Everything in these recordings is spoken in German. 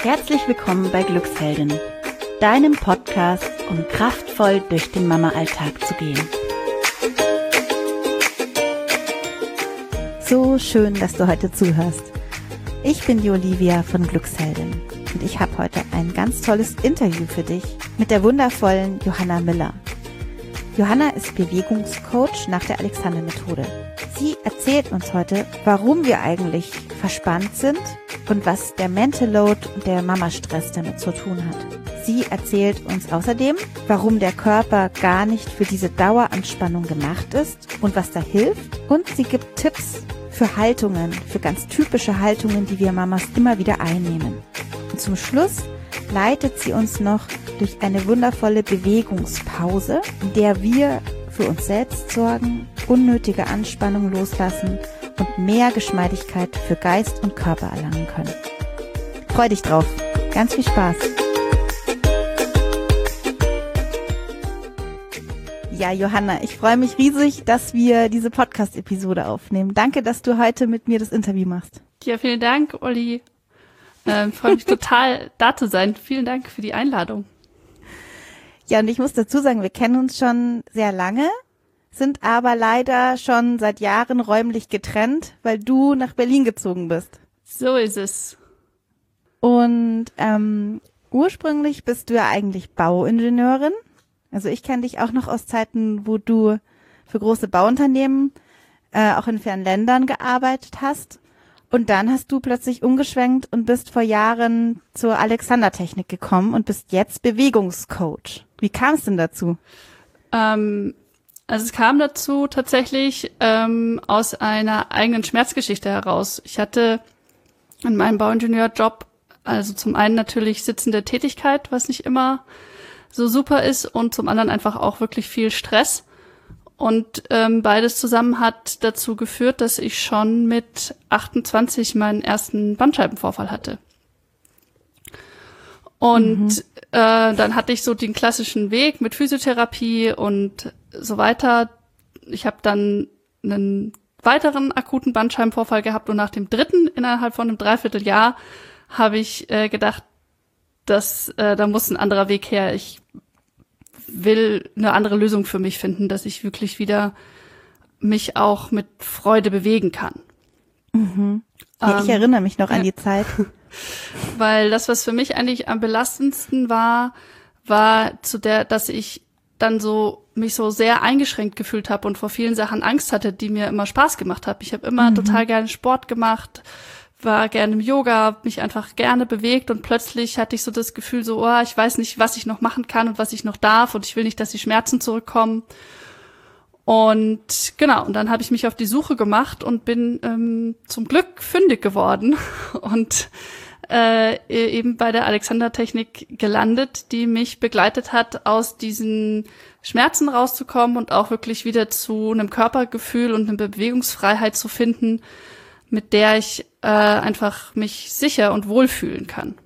Herzlich willkommen bei Glücksheldin, deinem Podcast, um kraftvoll durch den Mama-Alltag zu gehen. So schön, dass du heute zuhörst. Ich bin die Olivia von Glücksheldin und ich habe heute ein ganz tolles Interview für dich mit der wundervollen Johanna Miller. Johanna ist Bewegungscoach nach der Alexander-Methode. Sie erzählt uns heute, warum wir eigentlich verspannt sind und was der Mental Load und der Mama-Stress damit zu tun hat. Sie erzählt uns außerdem, warum der Körper gar nicht für diese Daueranspannung gemacht ist und was da hilft. Und sie gibt Tipps für Haltungen, für ganz typische Haltungen, die wir Mamas immer wieder einnehmen. Und zum Schluss leitet sie uns noch durch eine wundervolle Bewegungspause, in der wir für uns selbst sorgen, unnötige Anspannung loslassen und mehr Geschmeidigkeit für Geist und Körper erlangen können. Freu dich drauf. Ganz viel Spaß. Ja, Johanna, ich freue mich riesig, dass wir diese Podcast-Episode aufnehmen. Danke, dass du heute mit mir das Interview machst. Ja, vielen Dank, Olli. Freue mich total, da zu sein. Vielen Dank für die Einladung. Ja, und ich muss dazu sagen, wir kennen uns schon sehr lange, sind aber leider schon seit Jahren räumlich getrennt, weil du nach Berlin gezogen bist. So ist es. Und ursprünglich bist du ja eigentlich Bauingenieurin. Also ich kenne dich auch noch aus Zeiten, wo du für große Bauunternehmen auch in fernen Ländern gearbeitet hast. Und dann hast du plötzlich umgeschwenkt und bist vor Jahren zur Alexander-Technik gekommen und bist jetzt Bewegungscoach. Wie kam es denn dazu? Also es kam dazu tatsächlich aus einer eigenen Schmerzgeschichte heraus. Ich hatte in meinem Bauingenieurjob also zum einen natürlich sitzende Tätigkeit, was nicht immer so super ist, und zum anderen einfach auch wirklich viel Stress. Und beides zusammen hat dazu geführt, dass ich schon mit 28 meinen ersten Bandscheibenvorfall hatte. Und dann hatte ich so den klassischen Weg mit Physiotherapie und so weiter. Ich habe dann einen weiteren akuten Bandscheibenvorfall gehabt und nach dem dritten innerhalb von einem Dreivierteljahr habe ich gedacht, dass da muss ein anderer Weg her. Ich will eine andere Lösung für mich finden, dass ich wirklich wieder mich auch mit Freude bewegen kann. Mhm. Ja, ich erinnere mich noch an die Zeit. Weil das, was für mich eigentlich am belastendsten war dass ich dann mich so sehr eingeschränkt gefühlt habe und vor vielen Sachen Angst hatte, die mir immer Spaß gemacht haben. Ich habe immer total gerne Sport gemacht, war gerne im Yoga, mich einfach gerne bewegt, und plötzlich hatte ich so das Gefühl so, ich weiß nicht, was ich noch machen kann und was ich noch darf, und ich will nicht, dass die Schmerzen zurückkommen. Und genau, und dann habe ich mich auf die Suche gemacht und bin zum Glück fündig geworden und eben bei der Alexander-Technik gelandet, die mich begleitet hat, aus diesen Schmerzen rauszukommen und auch wirklich wieder zu einem Körpergefühl und eine Bewegungsfreiheit zu finden, mit der ich einfach mich sicher und wohlfühlen kann.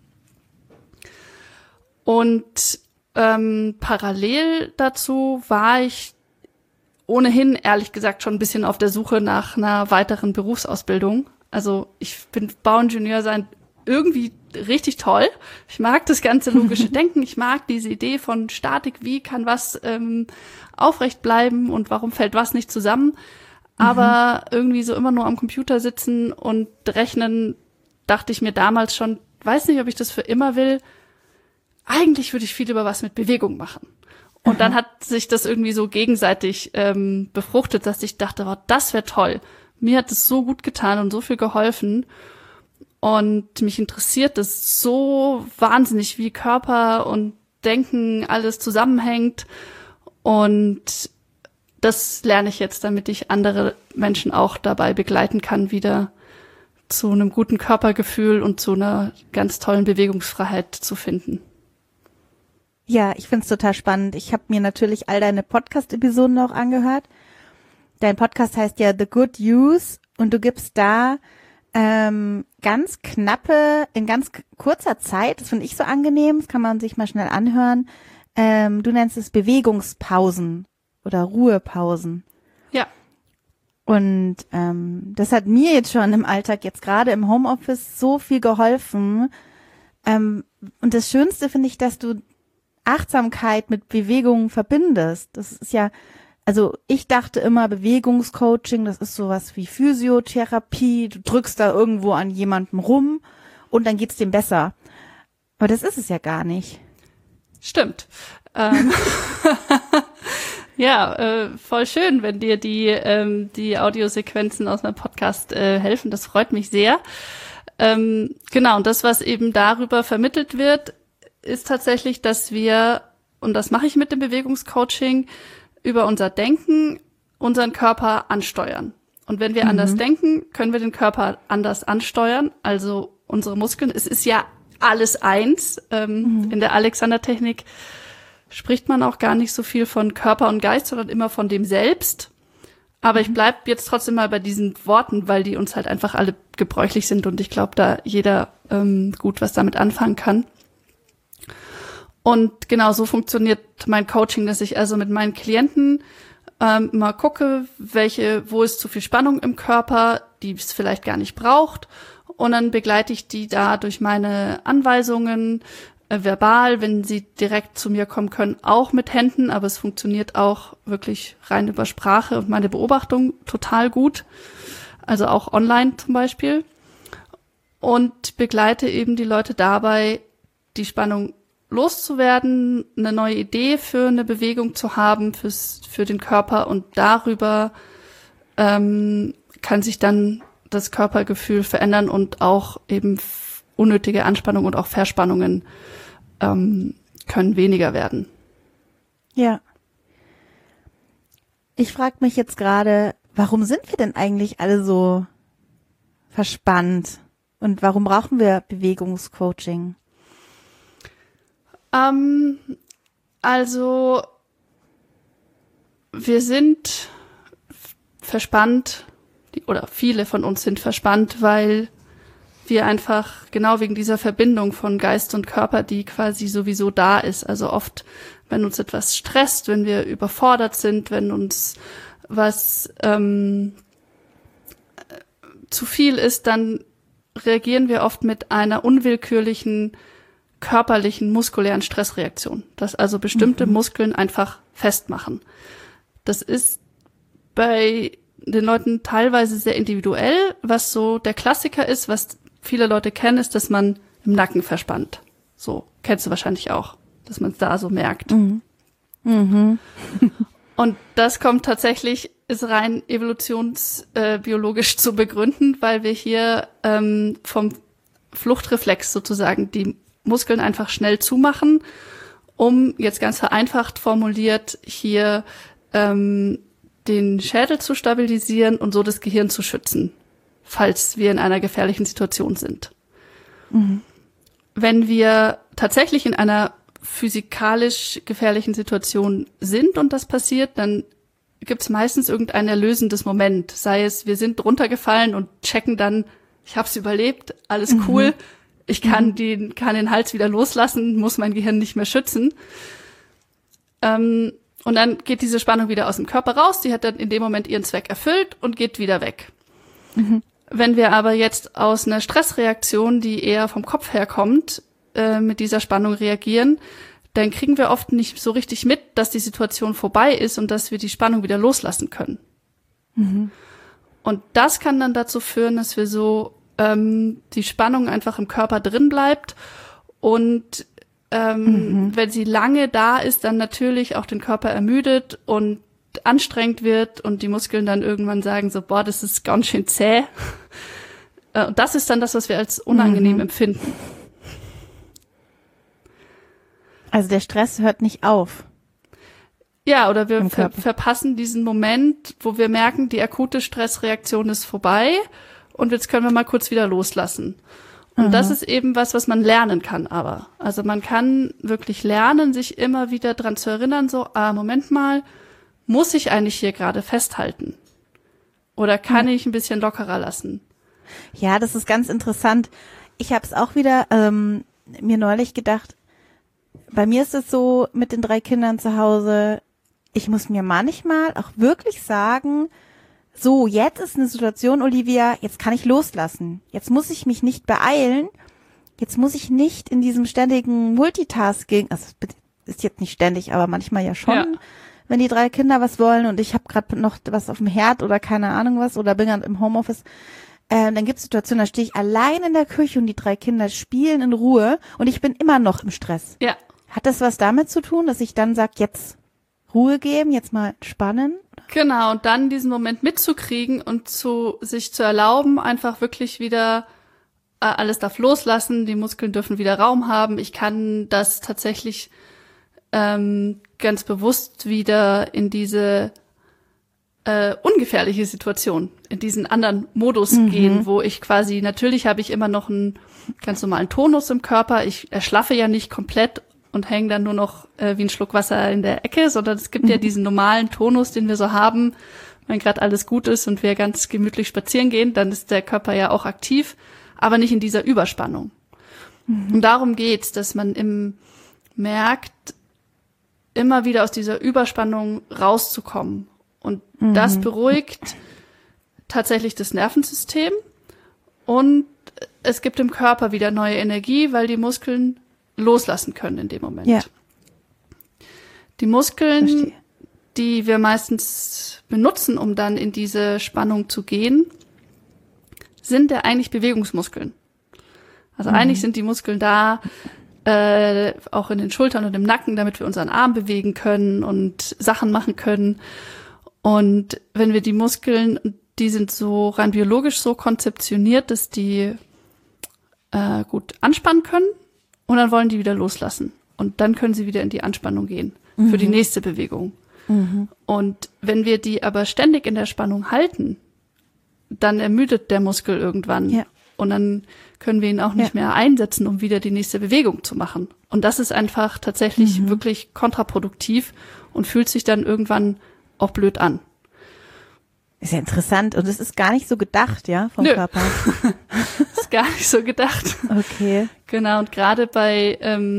Und parallel dazu war ich ohnehin, ehrlich gesagt, schon ein bisschen auf der Suche nach einer weiteren Berufsausbildung. Also ich finde Bauingenieur sein irgendwie richtig toll. Ich mag das ganze logische Denken. Ich mag diese Idee von Statik. Wie kann was aufrecht bleiben und warum fällt was nicht zusammen? Aber irgendwie so immer nur am Computer sitzen und rechnen, dachte ich mir damals schon, weiß nicht, ob ich das für immer will. Eigentlich würde ich viel über was mit Bewegung machen. Und dann hat sich das irgendwie so gegenseitig befruchtet, dass ich dachte, das wäre toll. Mir hat es so gut getan und so viel geholfen. Und mich interessiert es so wahnsinnig, wie Körper und Denken alles zusammenhängt. Und das lerne ich jetzt, damit ich andere Menschen auch dabei begleiten kann, wieder zu einem guten Körpergefühl und zu einer ganz tollen Bewegungsfreiheit zu finden. Ja, ich find's total spannend. Ich habe mir natürlich all deine Podcast-Episoden auch angehört. Dein Podcast heißt ja The Good Use und du gibst da ganz knappe, in ganz kurzer Zeit, das finde ich so angenehm, das kann man sich mal schnell anhören, du nennst es Bewegungspausen oder Ruhepausen. Ja. Und das hat mir jetzt schon im Alltag, jetzt gerade im Homeoffice, so viel geholfen, Und das Schönste finde ich, dass du Achtsamkeit mit Bewegung verbindest. Das ist ja, also ich dachte immer, Bewegungscoaching, das ist sowas wie Physiotherapie. Du drückst da irgendwo an jemandem rum und dann geht's dem besser. Aber das ist es ja gar nicht. Stimmt. Ja, voll schön, wenn dir die Audiosequenzen aus meinem Podcast helfen. Das freut mich sehr. Genau, und das, was eben darüber vermittelt wird, ist tatsächlich, dass wir, und das mache ich mit dem Bewegungscoaching, über unser Denken unseren Körper ansteuern. Und wenn wir anders denken, können wir den Körper anders ansteuern, also unsere Muskeln. Es ist ja alles eins. In der Alexander-Technik spricht man auch gar nicht so viel von Körper und Geist, sondern immer von dem Selbst. Aber ich bleib jetzt trotzdem mal bei diesen Worten, weil die uns halt einfach alle gebräuchlich sind und ich glaube, da jeder gut was damit anfangen kann. Und genau so funktioniert mein Coaching, dass ich also mit meinen Klienten mal gucke, wo ist zu viel Spannung im Körper, die es vielleicht gar nicht braucht. Und dann begleite ich die da durch meine Anweisungen, verbal, wenn sie direkt zu mir kommen können, auch mit Händen, aber es funktioniert auch wirklich rein über Sprache und meine Beobachtung total gut. Also auch online zum Beispiel. Und begleite eben die Leute dabei, die Spannung loszuwerden, eine neue Idee für eine Bewegung zu haben für den Körper und darüber kann sich dann das Körpergefühl verändern und auch eben unnötige Anspannung und auch Verspannungen können weniger werden. Ja. Ich frage mich jetzt gerade, warum sind wir denn eigentlich alle so verspannt und warum brauchen wir Bewegungscoaching? Also wir sind verspannt, oder viele von uns sind verspannt, weil wir einfach genau wegen dieser Verbindung von Geist und Körper, die quasi sowieso da ist. Also oft, wenn uns etwas stresst, wenn wir überfordert sind, wenn uns was zu viel ist, dann reagieren wir oft mit einer unwillkürlichen körperlichen, muskulären Stressreaktion, dass also bestimmte Muskeln einfach festmachen. Das ist bei den Leuten teilweise sehr individuell. Was so der Klassiker ist, was viele Leute kennen, ist, dass man im Nacken verspannt. So, kennst du wahrscheinlich auch, dass man es da so merkt. Und das kommt tatsächlich, ist rein evolutionsbiologisch zu begründen, weil wir hier vom Fluchtreflex sozusagen die Muskeln einfach schnell zumachen, um jetzt ganz vereinfacht formuliert hier den Schädel zu stabilisieren und so das Gehirn zu schützen, falls wir in einer gefährlichen Situation sind. Wenn wir tatsächlich in einer physikalisch gefährlichen Situation sind und das passiert, dann gibt es meistens irgendein erlösendes Moment. Sei es, wir sind runtergefallen und checken dann, ich habe es überlebt, alles cool, ich kann den Hals wieder loslassen, muss mein Gehirn nicht mehr schützen. Und dann geht diese Spannung wieder aus dem Körper raus, die hat dann in dem Moment ihren Zweck erfüllt und geht wieder weg. Wenn wir aber jetzt aus einer Stressreaktion, die eher vom Kopf herkommt, mit dieser Spannung reagieren, dann kriegen wir oft nicht so richtig mit, dass die Situation vorbei ist und dass wir die Spannung wieder loslassen können. Und das kann dann dazu führen, dass wir so die Spannung einfach im Körper drin bleibt und wenn sie lange da ist, dann natürlich auch den Körper ermüdet und anstrengend wird und die Muskeln dann irgendwann sagen so, boah, das ist ganz schön zäh. Und das ist dann das, was wir als unangenehm empfinden. Also der Stress hört nicht auf. Ja, oder wir verpassen diesen Moment, wo wir merken, die akute Stressreaktion ist vorbei und jetzt können wir mal kurz wieder loslassen. Und das ist eben was man lernen kann aber. Also man kann wirklich lernen, sich immer wieder dran zu erinnern, so, Moment mal, muss ich eigentlich hier gerade festhalten? Oder kann ich ein bisschen lockerer lassen? Ja, das ist ganz interessant. Ich habe es auch wieder mir neulich gedacht, bei mir ist es so mit den 3 Kindern zu Hause, ich muss mir manchmal auch wirklich sagen, so, jetzt ist eine Situation, Olivia, jetzt kann ich loslassen. Jetzt muss ich mich nicht beeilen. jetzt muss ich nicht in diesem ständigen Multitasking, also ist jetzt nicht ständig, aber manchmal ja schon, wenn die 3 Kinder was wollen und ich habe gerade noch was auf dem Herd oder keine Ahnung was oder bin gerade im Homeoffice, dann gibt es Situationen, da stehe ich allein in der Küche und die 3 Kinder spielen in Ruhe und ich bin immer noch im Stress. Ja. Hat das was damit zu tun, dass ich dann sage, jetzt Ruhe geben, jetzt mal entspannen? Genau, und dann diesen Moment mitzukriegen und sich zu erlauben, einfach wirklich wieder alles darf loslassen, die Muskeln dürfen wieder Raum haben. Ich kann das tatsächlich ganz bewusst wieder in diese ungefährliche Situation, in diesen anderen Modus gehen, wo ich quasi, natürlich habe ich immer noch einen ganz normalen Tonus im Körper, ich erschlaffe ja nicht komplett und hänge dann nur noch wie ein Schluck Wasser in der Ecke, sondern es gibt ja diesen normalen Tonus, den wir so haben, wenn gerade alles gut ist und wir ganz gemütlich spazieren gehen, dann ist der Körper ja auch aktiv, aber nicht in dieser Überspannung. Und darum geht's, dass man merkt, immer wieder aus dieser Überspannung rauszukommen. Und das beruhigt tatsächlich das Nervensystem und es gibt im Körper wieder neue Energie, weil die Muskeln loslassen können in dem Moment. Ja. Die Muskeln, Verstehe. die wir meistens benutzen, um dann in diese Spannung zu gehen, sind ja eigentlich Bewegungsmuskeln. Also eigentlich sind die Muskeln da, auch in den Schultern und im Nacken, damit wir unseren Arm bewegen können und Sachen machen können. Und wenn wir die Muskeln, die sind so rein biologisch so konzeptioniert, dass die gut anspannen können und dann wollen die wieder loslassen. Und dann können sie wieder in die Anspannung gehen für die nächste Bewegung. Und wenn wir die aber ständig in der Spannung halten, dann ermüdet der Muskel irgendwann. Ja. Und dann können wir ihn auch nicht mehr einsetzen, um wieder die nächste Bewegung zu machen. Und das ist einfach tatsächlich wirklich kontraproduktiv und fühlt sich dann irgendwann auch blöd an. Ist ja interessant und es ist gar nicht so gedacht, ja, vom Körper. Ist gar nicht so gedacht. Okay. Genau, und gerade bei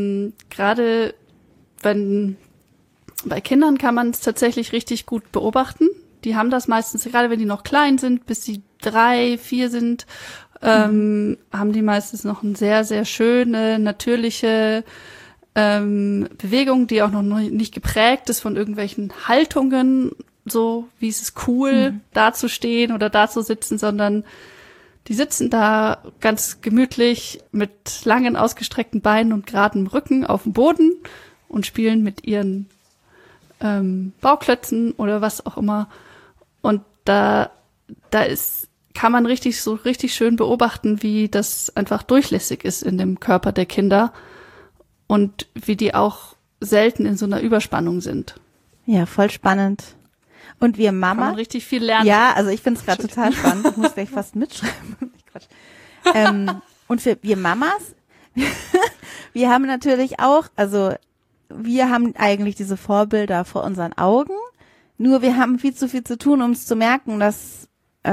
Kindern kann man es tatsächlich richtig gut beobachten. Die haben das meistens, gerade wenn die noch klein sind, bis sie 3, 4 sind, haben die meistens noch eine sehr, sehr schöne, natürliche Bewegung, die auch noch nicht geprägt ist von irgendwelchen Haltungen, so wie es ist cool, da zu stehen oder da zu sitzen, sondern die sitzen da ganz gemütlich mit langen, ausgestreckten Beinen und geradem Rücken auf dem Boden und spielen mit ihren Bauklötzen oder was auch immer. Und da kann man richtig schön beobachten, wie das einfach durchlässig ist in dem Körper der Kinder und wie die auch selten in so einer Überspannung sind. Ja, voll spannend. Und wir Mama. Kann man richtig viel lernen. Ja, also ich finde es gerade total spannend. Ich muss gleich fast mitschreiben. Quatsch. Und für wir Mamas, wir haben natürlich auch, also wir haben eigentlich diese Vorbilder vor unseren Augen. Nur wir haben viel zu tun, um es zu merken, dass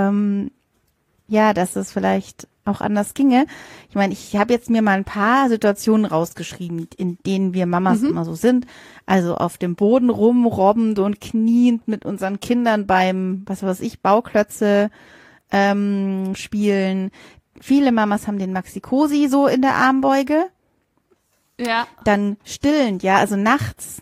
dass es vielleicht auch anders ginge. Ich meine, ich habe jetzt mir mal ein paar Situationen rausgeschrieben, in denen wir Mamas immer so sind. Also auf dem Boden rumrobbend und kniend mit unseren Kindern beim, was weiß ich, Bauklötze spielen. Viele Mamas haben den Maxi-Cosi so in der Armbeuge. Ja. Dann stillend, ja, also nachts.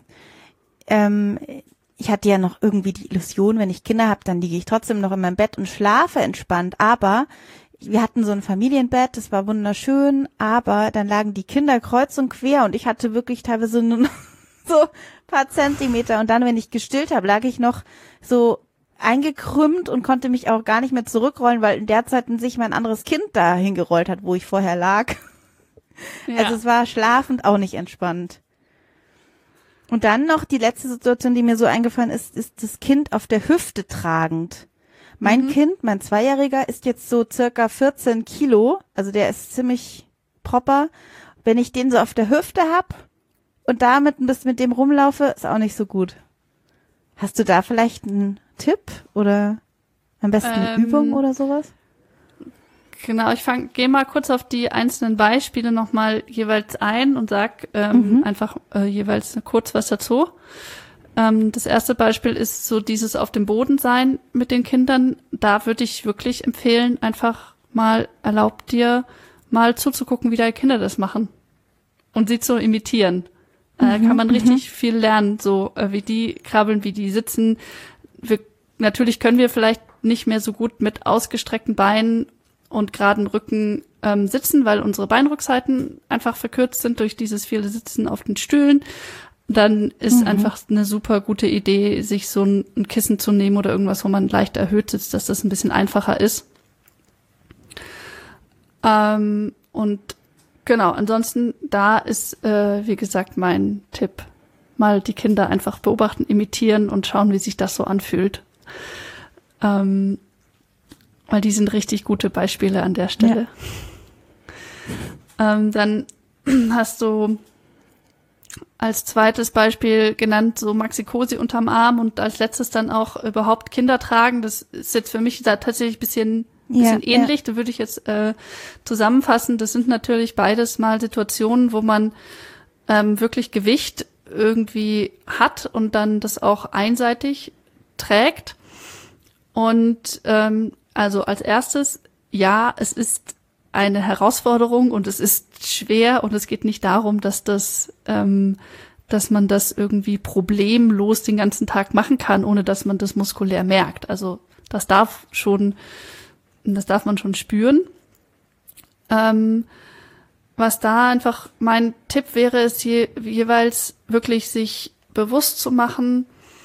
Ich hatte ja noch irgendwie die Illusion, wenn ich Kinder habe, dann liege ich trotzdem noch in meinem Bett und schlafe entspannt. Aber wir hatten so ein Familienbett, das war wunderschön, aber dann lagen die Kinder kreuz und quer und ich hatte wirklich teilweise nur so ein paar Zentimeter. Und dann, wenn ich gestillt habe, lag ich noch so eingekrümmt und konnte mich auch gar nicht mehr zurückrollen, weil in der Zeit sich mein anderes Kind da hingerollt hat, wo ich vorher lag. Ja. Also es war schlafend auch nicht entspannt. Und dann noch die letzte Situation, die mir so eingefallen ist das Kind auf der Hüfte tragend. Mein Kind, mein 2-Jähriger, ist jetzt so circa 14 Kilo, also der ist ziemlich proper. Wenn ich den so auf der Hüfte hab und damit ein bisschen mit dem rumlaufe, ist auch nicht so gut. Hast du da vielleicht einen Tipp oder am besten eine Übung oder sowas? Genau, gehe mal kurz auf die einzelnen Beispiele nochmal jeweils ein und sag einfach jeweils kurz was dazu. Das erste Beispiel ist so dieses auf dem Boden sein mit den Kindern. Da würde ich wirklich empfehlen, einfach mal erlaub dir mal zuzugucken, wie deine Kinder das machen und sie zu imitieren. Kann man richtig viel lernen, so wie die krabbeln, wie die sitzen. Natürlich können wir vielleicht nicht mehr so gut mit ausgestreckten Beinen und geraden Rücken sitzen, weil unsere Beinrückseiten einfach verkürzt sind durch dieses viele Sitzen auf den Stühlen. Dann ist einfach eine super gute Idee, sich so ein Kissen zu nehmen oder irgendwas, wo man leicht erhöht sitzt, dass das ein bisschen einfacher ist. Und genau, ansonsten, da ist, wie gesagt, mein Tipp, mal die Kinder einfach beobachten, imitieren und schauen, wie sich das so anfühlt. Weil die sind richtig gute Beispiele an der Stelle. Ja. Dann hast du als zweites Beispiel genannt, so Maxi-Cosi unterm Arm und als letztes dann auch überhaupt Kinder tragen. Das ist jetzt für mich da tatsächlich ein bisschen ähnlich. Da würde ich jetzt zusammenfassen. Das sind natürlich beides mal Situationen, wo man wirklich Gewicht irgendwie hat und dann das auch einseitig trägt. Und also als erstes, ja, es ist eine Herausforderung und es ist schwer und es geht nicht darum, dass man das irgendwie problemlos den ganzen Tag machen kann, ohne dass man das muskulär merkt. Also das darf man schon spüren. Was da einfach mein Tipp wäre, ist jeweils wirklich sich bewusst zu machen,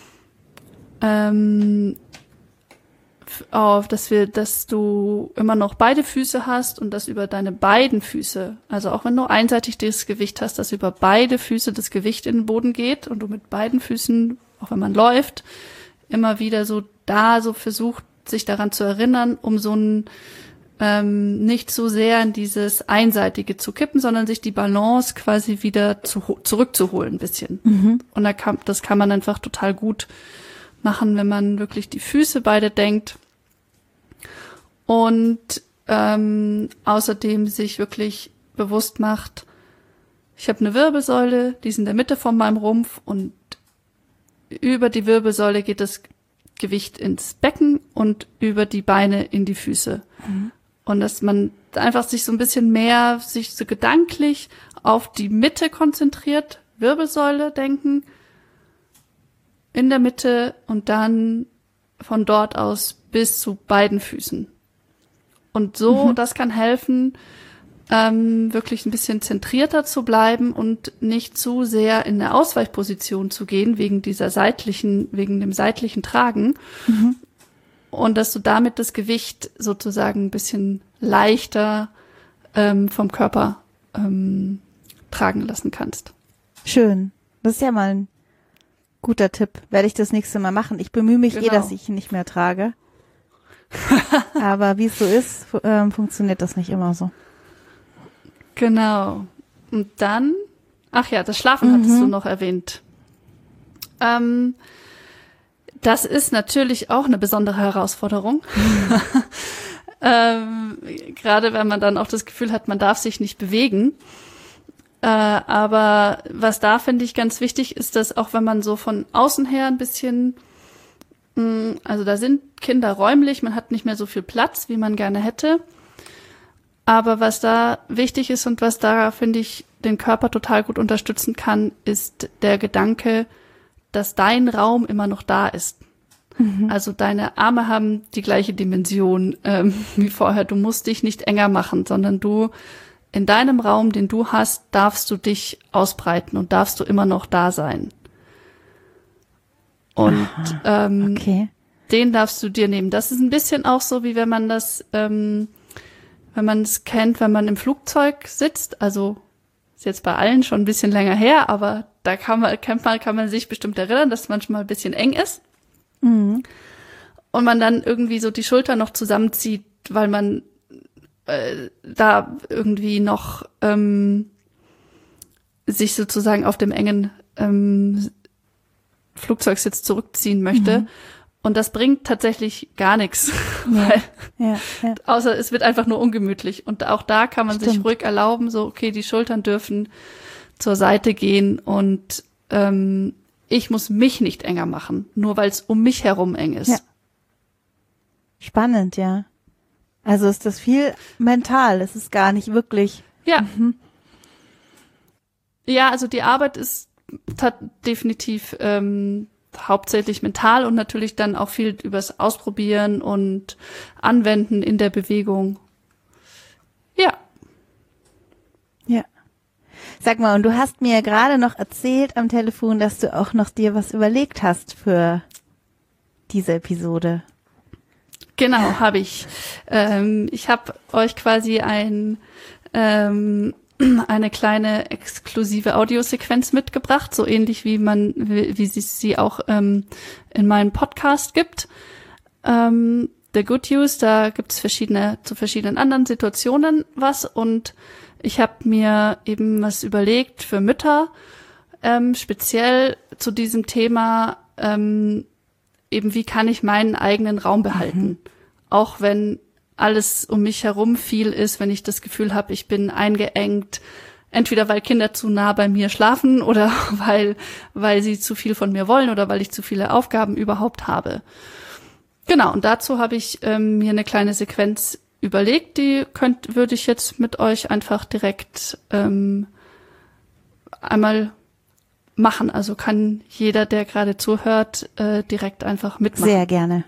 dass du immer noch beide Füße hast und dass über deine beiden Füße, also auch wenn du einseitig das Gewicht hast, dass über beide Füße das Gewicht in den Boden geht und du mit beiden Füßen, auch wenn man läuft, immer wieder so versucht, sich daran zu erinnern, um so nicht so sehr in dieses Einseitige zu kippen, sondern sich die Balance quasi wieder zurückzuholen ein bisschen. Und das kann man einfach total gut machen, wenn man wirklich die Füße beide denkt und außerdem sich wirklich bewusst macht, ich habe eine Wirbelsäule, die ist in der Mitte von meinem Rumpf und über die Wirbelsäule geht das Gewicht ins Becken und über die Beine in die Füße. Und dass man einfach sich so ein bisschen mehr, sich so gedanklich auf die Mitte konzentriert, Wirbelsäule denken, in der Mitte und dann von dort aus bis zu beiden Füßen. Und so, das kann helfen, wirklich ein bisschen zentrierter zu bleiben und nicht zu sehr in eine Ausweichposition zu gehen, wegen dem seitlichen Tragen. Und dass du damit das Gewicht sozusagen ein bisschen leichter vom Körper tragen lassen kannst. Schön. Das ist ja mal ein guter Tipp. Werde ich das nächste Mal machen. Ich bemühe mich dass ich ihn nicht mehr trage. Aber wie es so ist, funktioniert das nicht immer so. Genau. Und dann, das Schlafen hattest du noch erwähnt. Das ist natürlich auch eine besondere Herausforderung. Gerade wenn man dann auch das Gefühl hat, man darf sich nicht bewegen. Aber was da, finde ich, ganz wichtig ist, dass auch wenn man so von außen her ein bisschen, also da sind Kinder räumlich, man hat nicht mehr so viel Platz, wie man gerne hätte. Aber was da wichtig ist und was da, finde ich, den Körper total gut unterstützen kann, ist der Gedanke, dass dein Raum immer noch da ist. Also deine Arme haben die gleiche Dimension wie vorher. Du musst dich nicht enger machen, sondern du in deinem Raum, den du hast, darfst du dich ausbreiten und darfst du immer noch da sein. Und den darfst du dir nehmen. Das ist ein bisschen auch so, wie wenn man das, wenn man es kennt, wenn man im Flugzeug sitzt. Also ist jetzt bei allen schon ein bisschen länger her, aber da kann man sich bestimmt erinnern, dass es manchmal ein bisschen eng ist. Und man dann irgendwie so die Schulter noch zusammenzieht, weil man da irgendwie noch sich sozusagen auf dem engen Flugzeugsitz zurückziehen möchte. Und das bringt tatsächlich gar nichts, außer es wird einfach nur ungemütlich. Und auch da kann man sich ruhig erlauben, so okay, die Schultern dürfen zur Seite gehen und ich muss mich nicht enger machen, nur weil es um mich herum eng ist. Ja. Spannend, ja. Also ist das viel mental, es ist gar nicht wirklich. Ja. Ja, also die Arbeit ist definitiv hauptsächlich mental und natürlich dann auch viel übers Ausprobieren und Anwenden in der Bewegung. Ja. Ja. Sag mal, und du hast mir gerade noch erzählt am Telefon, dass du auch noch dir was überlegt hast für diese Episode. Genau, habe ich. Ich habe euch quasi eine kleine exklusive Audiosequenz mitgebracht, so ähnlich wie sie auch in meinem Podcast gibt. The Good News, da gibt es zu verschiedenen anderen Situationen was und ich habe mir eben was überlegt für Mütter, speziell zu diesem Thema, eben wie kann ich meinen eigenen Raum behalten, auch wenn alles um mich herum viel ist, wenn ich das Gefühl habe, ich bin eingeengt, entweder weil Kinder zu nah bei mir schlafen oder weil sie zu viel von mir wollen oder weil ich zu viele Aufgaben überhaupt habe. Genau, und dazu habe ich mir eine kleine Sequenz überlegt, die würde ich jetzt mit euch einfach direkt einmal machen. Also kann jeder, der gerade zuhört, direkt einfach mitmachen. Sehr gerne.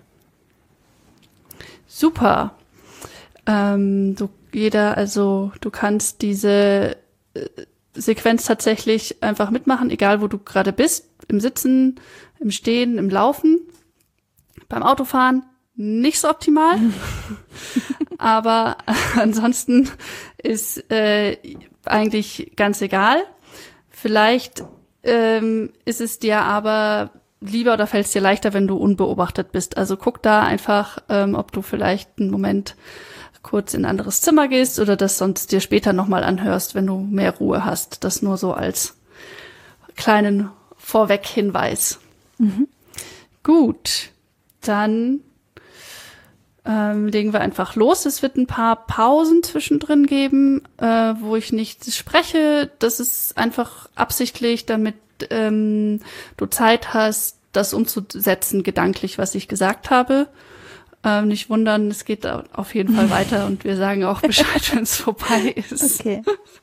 Super. Du kannst diese Sequenz tatsächlich einfach mitmachen, egal wo du gerade bist, im Sitzen, im Stehen, im Laufen, beim Autofahren. Nicht so optimal, aber ansonsten ist eigentlich ganz egal. Vielleicht ist es dir aber lieber oder fällt es dir leichter, wenn du unbeobachtet bist. Also guck da einfach, ob du vielleicht einen Moment kurz in ein anderes Zimmer gehst oder das sonst dir später nochmal anhörst, wenn du mehr Ruhe hast. Das nur so als kleinen Vorweg-Hinweis. Gut, dann legen wir einfach los. Es wird ein paar Pausen zwischendrin geben, wo ich nicht spreche. Das ist einfach absichtlich, damit du Zeit hast, das umzusetzen gedanklich, was ich gesagt habe. Nicht wundern, es geht auf jeden Fall weiter und wir sagen auch Bescheid, wenn es vorbei ist. Okay.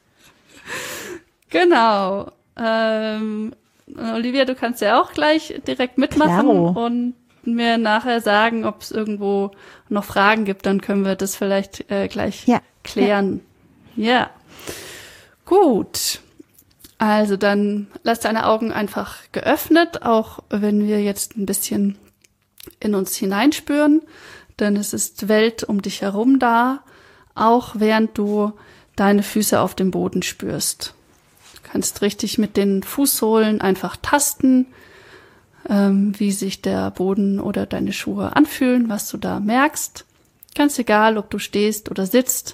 Genau. Olivia, du kannst ja auch gleich direkt mitmachen. Klaro. Und mir nachher sagen, ob es irgendwo noch Fragen gibt, dann können wir das vielleicht gleich klären. Ja. Gut. Also dann lass deine Augen einfach geöffnet, auch wenn wir jetzt ein bisschen in uns hineinspüren, denn es ist Welt um dich herum da, auch während du deine Füße auf dem Boden spürst. Du kannst richtig mit den Fußsohlen einfach tasten, wie sich der Boden oder deine Schuhe anfühlen, was du da merkst. Ganz egal, ob du stehst oder sitzt.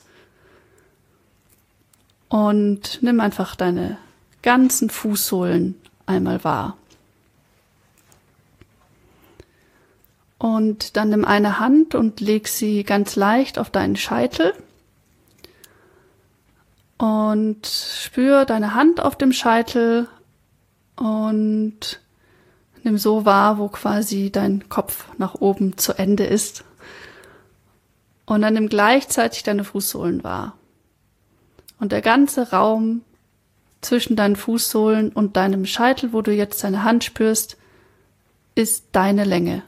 Und nimm einfach deine ganzen Fußsohlen einmal wahr. Und dann nimm eine Hand und leg sie ganz leicht auf deinen Scheitel. Und spür deine Hand auf dem Scheitel und nimm so wahr, wo quasi dein Kopf nach oben zu Ende ist. Und dann nimm gleichzeitig deine Fußsohlen wahr. Und der ganze Raum zwischen deinen Fußsohlen und deinem Scheitel, wo du jetzt deine Hand spürst, ist deine Länge.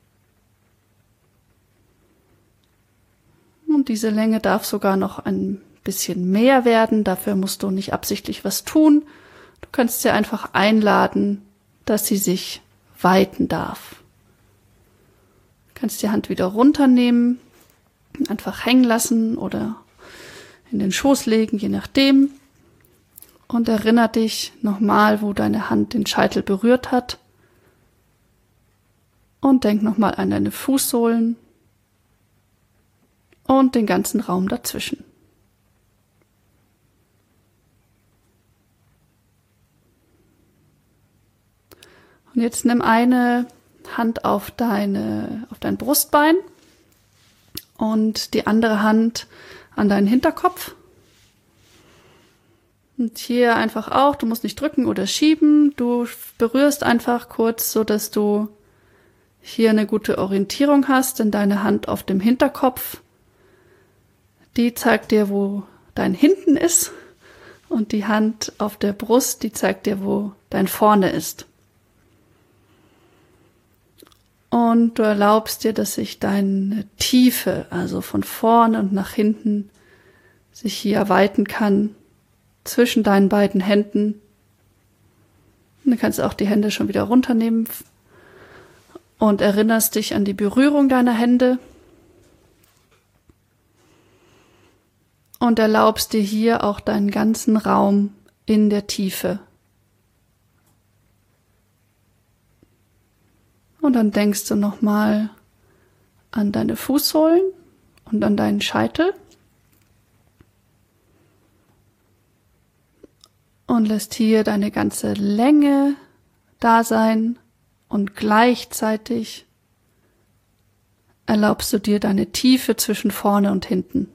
Und diese Länge darf sogar noch ein bisschen mehr werden. Dafür musst du nicht absichtlich was tun. Du kannst sie einfach einladen, dass sie sich weiten darf. Du kannst die Hand wieder runternehmen, einfach hängen lassen oder in den Schoß legen, je nachdem. Und erinnere dich nochmal, wo deine Hand den Scheitel berührt hat. Und denk nochmal an deine Fußsohlen und den ganzen Raum dazwischen. Und jetzt nimm eine Hand auf dein Brustbein und die andere Hand an deinen Hinterkopf. Und hier einfach auch, du musst nicht drücken oder schieben, du berührst einfach kurz, so dass du hier eine gute Orientierung hast, denn deine Hand auf dem Hinterkopf die zeigt dir, wo dein Hinten ist. Und die Hand auf der Brust, die zeigt dir, wo dein Vorne ist. Und du erlaubst dir, dass sich deine Tiefe, also von vorne und nach hinten, sich hier weiten kann, zwischen deinen beiden Händen. Und du kannst auch die Hände schon wieder runternehmen und erinnerst dich an die Berührung deiner Hände. Und erlaubst dir hier auch deinen ganzen Raum in der Tiefe. Und dann denkst du nochmal an deine Fußsohlen und an deinen Scheitel. Und lässt hier deine ganze Länge da sein und gleichzeitig erlaubst du dir deine Tiefe zwischen vorne und hinten.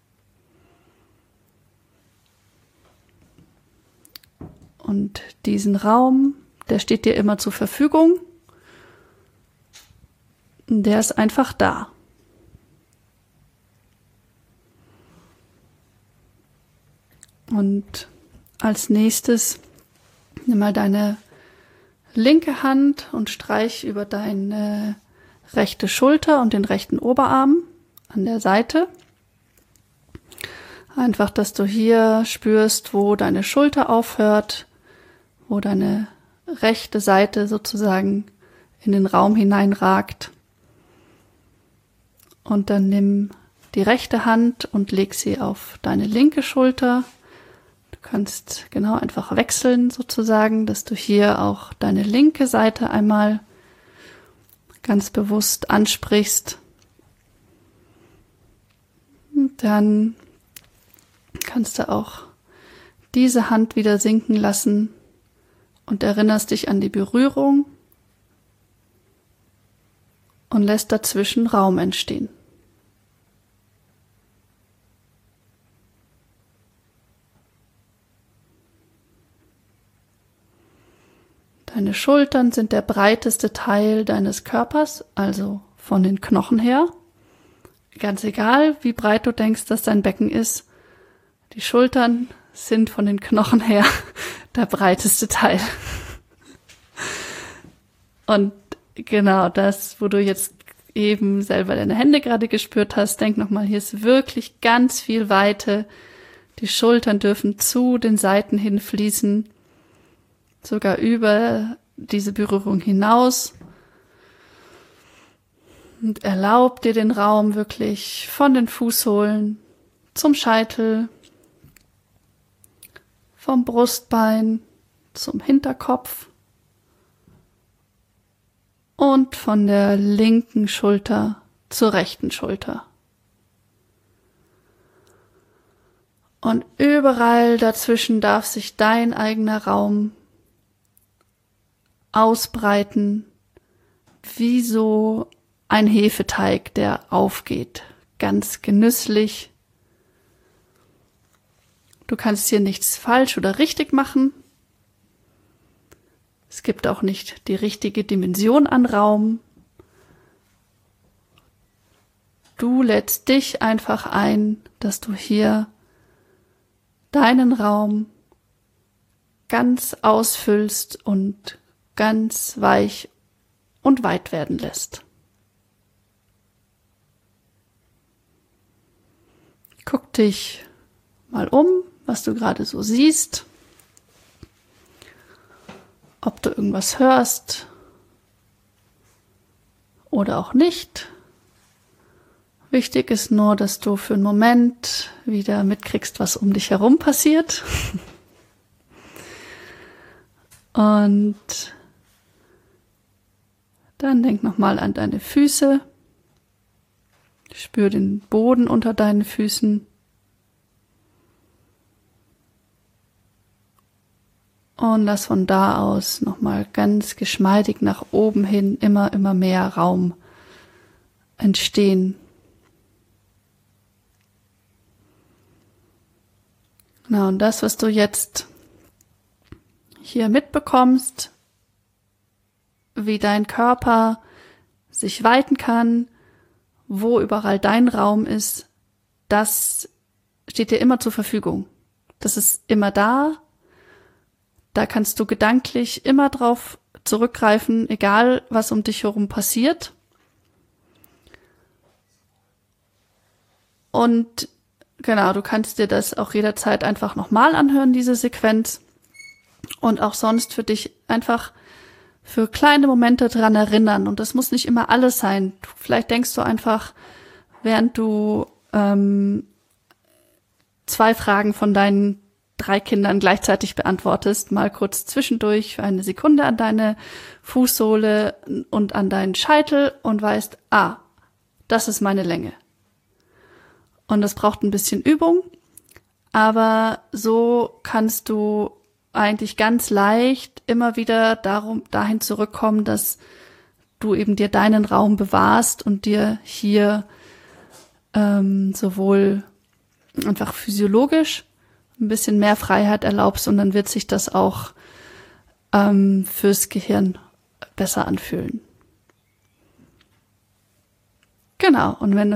Und diesen Raum, der steht dir immer zur Verfügung. Der ist einfach da. Und als nächstes nimm mal deine linke Hand und streich über deine rechte Schulter und den rechten Oberarm an der Seite. Einfach, dass du hier spürst, wo deine Schulter aufhört, wo deine rechte Seite sozusagen in den Raum hineinragt. Und dann nimm die rechte Hand und leg sie auf deine linke Schulter. Du kannst genau einfach wechseln sozusagen, dass du hier auch deine linke Seite einmal ganz bewusst ansprichst. Und dann kannst du auch diese Hand wieder sinken lassen und erinnerst dich an die Berührung und lässt dazwischen Raum entstehen. Deine Schultern sind der breiteste Teil deines Körpers, also von den Knochen her. Ganz egal, wie breit du denkst, dass dein Becken ist, die Schultern sind von den Knochen her der breiteste Teil. Und genau das, wo du jetzt eben selber deine Hände gerade gespürt hast, denk nochmal, hier ist wirklich ganz viel Weite. Die Schultern dürfen zu den Seiten hin fließen, sogar über diese Berührung hinaus. Und erlaub dir den Raum wirklich von den Fußsohlen zum Scheitel, vom Brustbein zum Hinterkopf und von der linken Schulter zur rechten Schulter. Und überall dazwischen darf sich dein eigener Raum ausbreiten, wie so ein Hefeteig, der aufgeht, ganz genüsslich. Du kannst hier nichts falsch oder richtig machen. Es gibt auch nicht die richtige Dimension an Raum. Du lädst dich einfach ein, dass du hier deinen Raum ganz ausfüllst und ganz weich und weit werden lässt. Guck dich mal um, was du gerade so siehst, ob du irgendwas hörst oder auch nicht. Wichtig ist nur, dass du für einen Moment wieder mitkriegst, was um dich herum passiert. Und dann denk nochmal an deine Füße. Spür den Boden unter deinen Füßen. Und lass von da aus nochmal ganz geschmeidig nach oben hin immer mehr Raum entstehen. Na, und das, was du jetzt hier mitbekommst, wie dein Körper sich weiten kann, wo überall dein Raum ist, das steht dir immer zur Verfügung. Das ist immer da. Da kannst du gedanklich immer drauf zurückgreifen, egal was um dich herum passiert. Und genau, du kannst dir das auch jederzeit einfach nochmal anhören, diese Sequenz. Und auch sonst für dich einfach für kleine Momente dran erinnern. Und das muss nicht immer alles sein. Vielleicht denkst du einfach, während du 2 Fragen von deinen 3 Kindern gleichzeitig beantwortest, mal kurz zwischendurch für eine Sekunde an deine Fußsohle und an deinen Scheitel und weißt, das ist meine Länge. Und das braucht ein bisschen Übung, aber so kannst du eigentlich ganz leicht immer wieder dahin zurückkommen, dass du eben dir deinen Raum bewahrst und dir hier sowohl einfach physiologisch ein bisschen mehr Freiheit erlaubst und dann wird sich das auch fürs Gehirn besser anfühlen. Genau, und wenn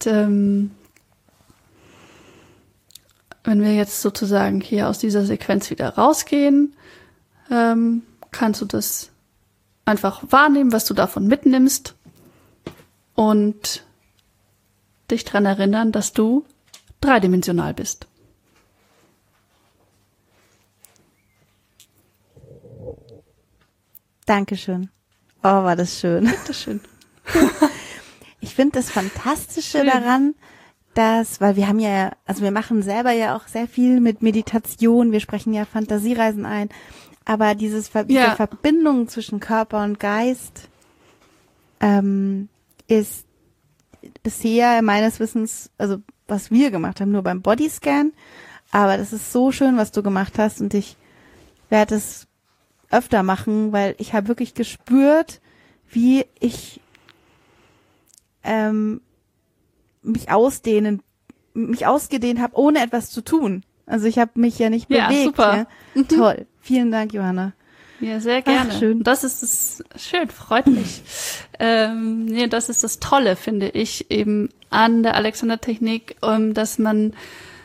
wir jetzt sozusagen hier aus dieser Sequenz wieder rausgehen, kannst du das einfach wahrnehmen, was du davon mitnimmst und dich daran erinnern, dass du dreidimensional bist. Dankeschön. Oh, war das schön. Bitteschön. Ich finde das Fantastische daran, weil wir machen selber ja auch sehr viel mit Meditation, wir sprechen ja Fantasiereisen ein, aber diese Verbindung zwischen Körper und Geist ist bisher meines Wissens, also was wir gemacht haben, nur beim Bodyscan, aber das ist so schön, was du gemacht hast und ich werde es öfter machen, weil ich habe wirklich gespürt, wie ich mich ausgedehnt habe, ohne etwas zu tun. Also ich habe mich ja nicht bewegt. Ja, super. Ja. Toll. Vielen Dank, Johanna. Ja, sehr gerne. Ach, schön. Das ist schön, freut mich. Das ist das Tolle, finde ich, eben an der Alexander-Technik, dass man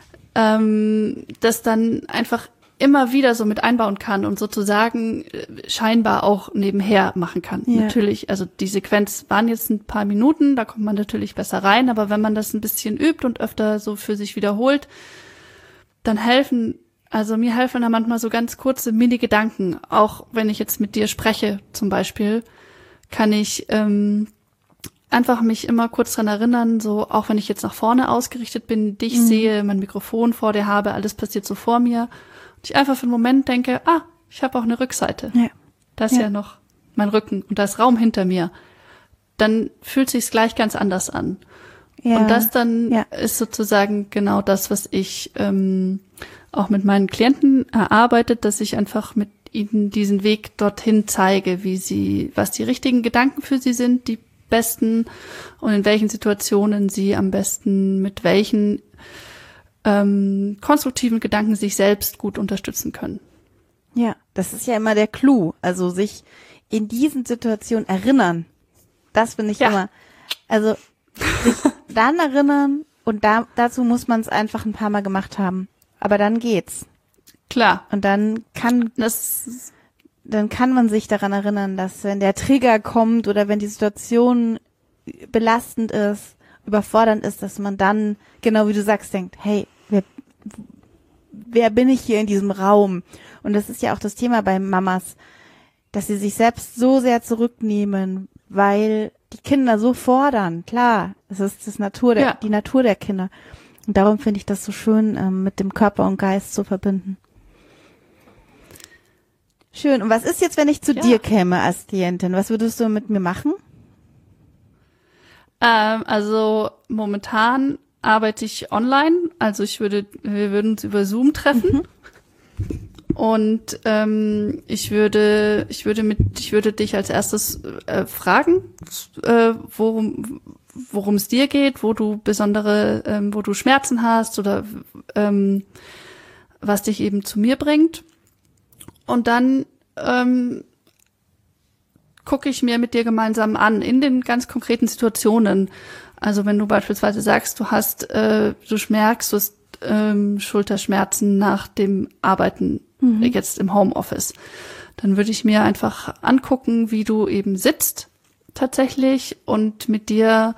das dann einfach immer wieder so mit einbauen kann und sozusagen scheinbar auch nebenher machen kann. Ja. Natürlich, also die Sequenz waren jetzt ein paar Minuten, da kommt man natürlich besser rein, aber wenn man das ein bisschen übt und öfter so für sich wiederholt, dann mir helfen da manchmal so ganz kurze Mini-Gedanken. Auch wenn ich jetzt mit dir spreche zum Beispiel, kann ich einfach mich immer kurz dran erinnern, so auch wenn ich jetzt nach vorne ausgerichtet bin, dich sehe, mein Mikrofon vor dir habe, alles passiert so vor mir. Und ich einfach für einen Moment denke, ich habe auch eine Rückseite. Ja. Da ist ja noch mein Rücken und da ist Raum hinter mir. Dann fühlt sich's gleich ganz anders an. Ja. Und das dann ist sozusagen genau das, was ich auch mit meinen Klienten erarbeitet, dass ich einfach mit ihnen diesen Weg dorthin zeige, was die richtigen Gedanken für sie sind, die besten und in welchen Situationen sie am besten mit welchen konstruktiven Gedanken sich selbst gut unterstützen können. Ja, das ist ja immer der Clou. Also sich in diesen Situationen erinnern. Das finde ich immer. Also sich dann erinnern und dazu muss man es einfach ein paar Mal gemacht haben. Aber dann geht's. Klar. Und dann kann man sich daran erinnern, dass wenn der Trigger kommt oder wenn die Situation belastend ist, überfordernd ist, dass man dann, genau wie du sagst, denkt, hey, wer bin ich hier in diesem Raum? Und das ist ja auch das Thema bei Mamas, dass sie sich selbst so sehr zurücknehmen, weil die Kinder so fordern. Klar, es ist die Natur der Kinder. Und darum finde ich das so schön, mit dem Körper und Geist zu verbinden. Schön. Und was ist jetzt, wenn ich zu dir käme als Klientin? Was würdest du mit mir machen? Also momentan arbeite ich online. Also wir würden uns über Zoom treffen. Und ich würde dich als erstes fragen, worum es dir geht, wo du Schmerzen hast oder was dich eben zu mir bringt. Und dann gucke ich mir mit dir gemeinsam an, in den ganz konkreten Situationen. Also wenn du beispielsweise sagst, du merkst, du hast Schulterschmerzen nach dem Arbeiten jetzt im Homeoffice. Dann würde ich mir einfach angucken, wie du eben sitzt tatsächlich und mit dir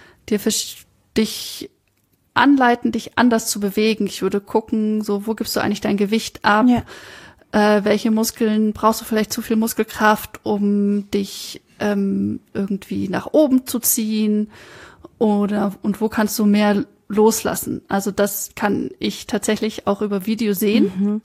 dich anleiten, dich anders zu bewegen. Ich würde gucken, so wo gibst du eigentlich dein Gewicht ab? Ja. Welche Muskeln brauchst du vielleicht zu viel Muskelkraft, um dich irgendwie nach oben zu ziehen? Und wo kannst du mehr loslassen? Also das kann ich tatsächlich auch über Video sehen.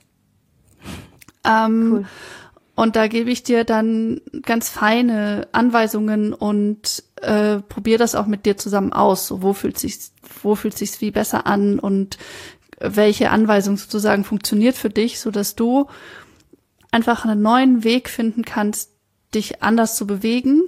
Cool. Und da gebe ich dir dann ganz feine Anweisungen und probiere das auch mit dir zusammen aus. So, wo fühlt sich's wie besser an und welche Anweisung sozusagen funktioniert für dich, so dass du einfach einen neuen Weg finden kannst, dich anders zu bewegen,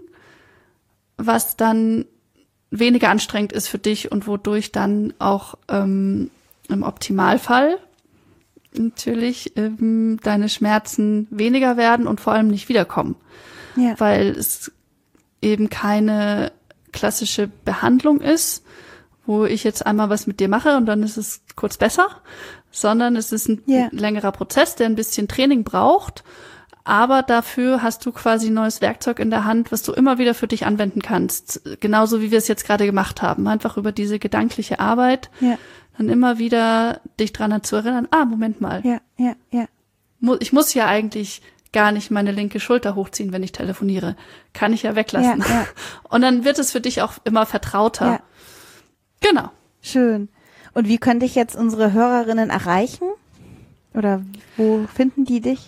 was dann weniger anstrengend ist für dich und wodurch dann auch im Optimalfall natürlich deine Schmerzen weniger werden und vor allem nicht wiederkommen. Ja. Weil es eben keine klassische Behandlung ist, wo ich jetzt einmal was mit dir mache und dann ist es kurz besser, sondern es ist ein längerer Prozess, der ein bisschen Training braucht, aber dafür hast du quasi ein neues Werkzeug in der Hand, was du immer wieder für dich anwenden kannst. Genauso wie wir es jetzt gerade gemacht haben. Einfach über diese gedankliche Arbeit dann immer wieder dich dran zu erinnern, Moment mal. Ja. Ich muss ja eigentlich gar nicht meine linke Schulter hochziehen, wenn ich telefoniere. Kann ich ja weglassen. Ja. Und dann wird es für dich auch immer vertrauter. Ja. Genau. Schön. Und wie könnte ich jetzt unsere Hörerinnen erreichen? Oder wo finden die dich?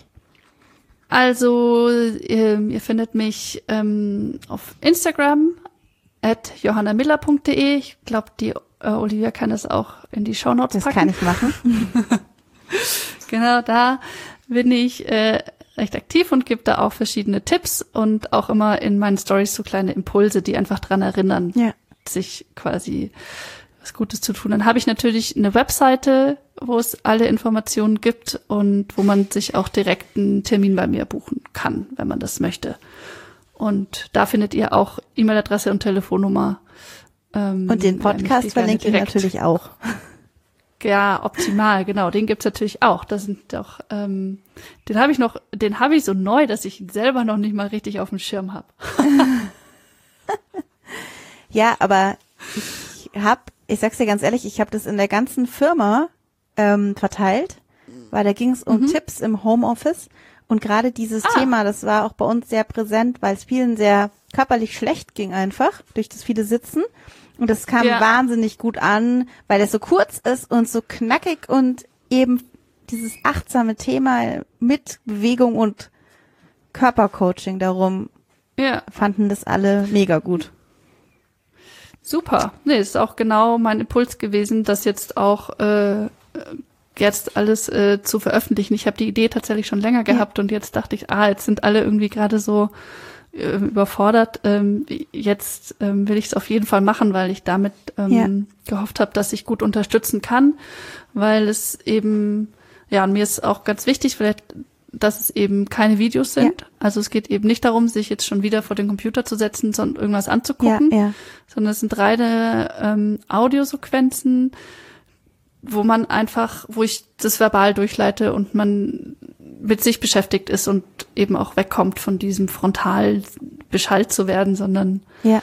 Also, ihr findet mich auf Instagram @johannamiller.de. Ich glaube, die Olivia kann das auch in die Shownotes packen. Das kann ich machen. Genau, da bin ich recht aktiv und gebe da auch verschiedene Tipps und auch immer in meinen Stories so kleine Impulse, die einfach dran erinnern, sich quasi was Gutes zu tun. Dann habe ich natürlich eine Webseite, wo es alle Informationen gibt und wo man sich auch direkt einen Termin bei mir buchen kann, wenn man das möchte. Und da findet ihr auch E-Mail-Adresse und Telefonnummer. Und den Podcast verlinke ich natürlich auch. Ja, optimal, genau. Den gibt's natürlich auch. Das sind doch, den habe ich so neu, dass ich ihn selber noch nicht mal richtig auf dem Schirm habe. Ja, aber ich sag's dir ganz ehrlich, ich habe das in der ganzen Firma verteilt, weil da ging es um Tipps im Homeoffice und gerade dieses Thema, das war auch bei uns sehr präsent, weil es vielen sehr körperlich schlecht ging einfach durch das viele Sitzen und das kam wahnsinnig gut an, weil es so kurz ist und so knackig und eben dieses achtsame Thema mit Bewegung und Körpercoaching darum fanden das alle mega gut. Super. Nee, ist auch genau mein Impuls gewesen, das jetzt auch jetzt alles zu veröffentlichen. Ich habe die Idee tatsächlich schon länger gehabt und jetzt dachte ich, jetzt sind alle irgendwie gerade so überfordert. Jetzt will ich es auf jeden Fall machen, weil ich damit gehofft habe, dass ich gut unterstützen kann, weil es eben, und mir ist auch ganz wichtig, vielleicht, dass es eben keine Videos sind. Ja. Also es geht eben nicht darum, sich jetzt schon wieder vor den Computer zu setzen, sondern irgendwas anzugucken, sondern es sind reine Audiosequenzen, wo ich das verbal durchleite und man mit sich beschäftigt ist und eben auch wegkommt von diesem frontal beschallt zu werden, sondern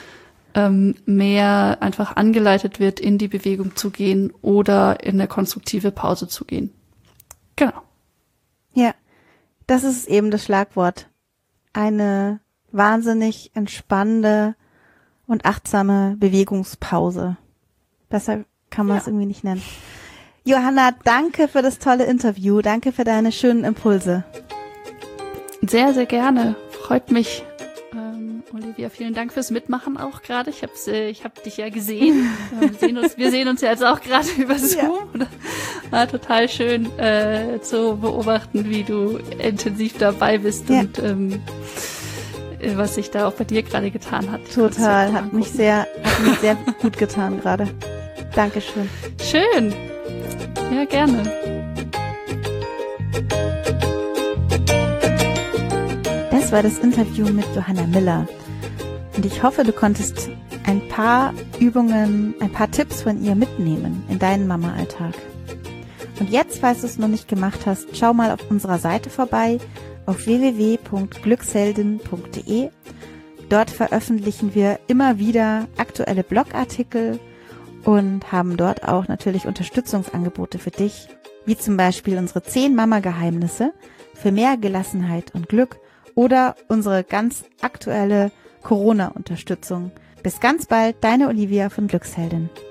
mehr einfach angeleitet wird, in die Bewegung zu gehen oder in eine konstruktive Pause zu gehen. Genau. Ja, das ist eben das Schlagwort. Eine wahnsinnig entspannende und achtsame Bewegungspause. Besser kann man es irgendwie nicht nennen. Johanna, danke für das tolle Interview. Danke für deine schönen Impulse. Sehr, sehr gerne. Freut mich. Olivia, vielen Dank fürs Mitmachen auch gerade. Ich hab dich ja gesehen. Wir sehen uns ja jetzt auch gerade über Zoom. Ja. War total schön zu beobachten, wie du intensiv dabei bist und was sich da auch bei dir gerade getan hat. Total, hat mich sehr gut getan gerade. Dankeschön. Schön. Ja, gerne. Das war das Interview mit Johanna Miller. Und ich hoffe, du konntest ein paar Übungen, ein paar Tipps von ihr mitnehmen in deinen Mama-Alltag. Und jetzt, falls du es noch nicht gemacht hast, schau mal auf unserer Seite vorbei auf www.glücksheldin.de. Dort veröffentlichen wir immer wieder aktuelle Blogartikel und haben dort auch natürlich Unterstützungsangebote für dich, wie zum Beispiel unsere 10 Mama-Geheimnisse für mehr Gelassenheit und Glück oder unsere ganz aktuelle Corona-Unterstützung. Bis ganz bald, deine Olivia von Glücksheldin.